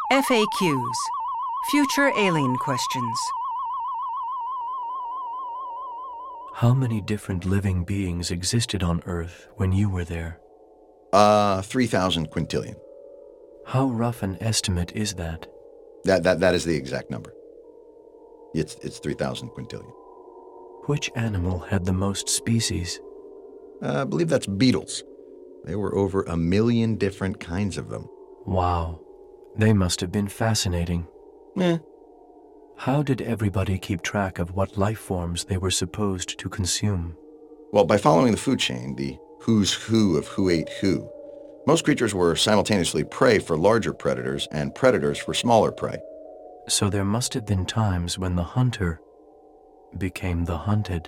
FAQs. Future alien questions. How many different living beings existed on Earth when you were there? 3,000 quintillion. How rough an estimate is that? That is the exact number. It's 3,000 quintillion. Which animal had the most species? I believe that's beetles. There were over 1 million different kinds of them. Wow. They must have been fascinating. Eh. How did everybody keep track of what life forms they were supposed to consume? Well, by following the food chain, the who's who of who ate who, most creatures were simultaneously prey for larger predators and predators for smaller prey. So there must have been times when the hunter became the hunted.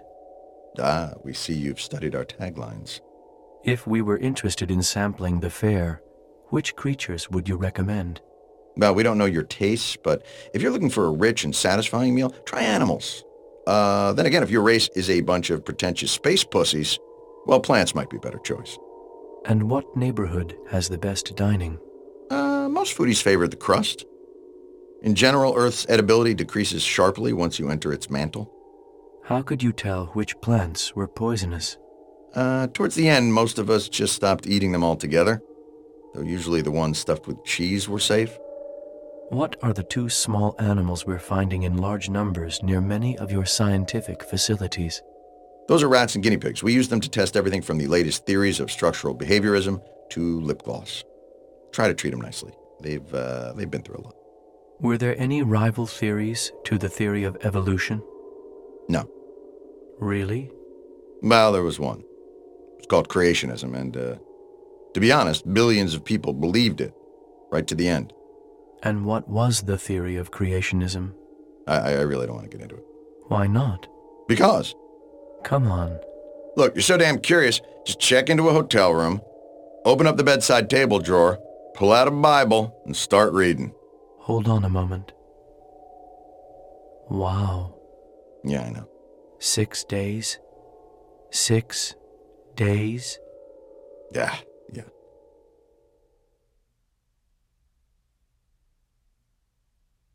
We see you've studied our taglines. If we were interested in sampling the fare, which creatures would you recommend? Well, we don't know your tastes, but if you're looking for a rich and satisfying meal, try animals. Then again, if your race is a bunch of pretentious space pussies, well, plants might be a better choice. And what neighborhood has the best dining? Most foodies favor the crust. In general, Earth's edibility decreases sharply once you enter its mantle. How could you tell which plants were poisonous? Towards the end, most of us just stopped eating them altogether, though usually the ones stuffed with cheese were safe. What are the two small animals we're finding in large numbers near many of your scientific facilities? Those are rats and guinea pigs. We use them to test everything from the latest theories of structural behaviorism to lip gloss. Try to treat them nicely. They've been through a lot. Were there any rival theories to the theory of evolution? No. Really? Well, there was one. It's called creationism, and to be honest, billions of people believed it, right to the end. And what was the theory of creationism? I really don't want to get into it. Why not? Because. Come on. Look, you're so damn curious, just check into a hotel room, open up the bedside table drawer, pull out a Bible, and start reading. Hold on a moment. Wow. Yeah, I know. 6 days? 6 days? Yeah.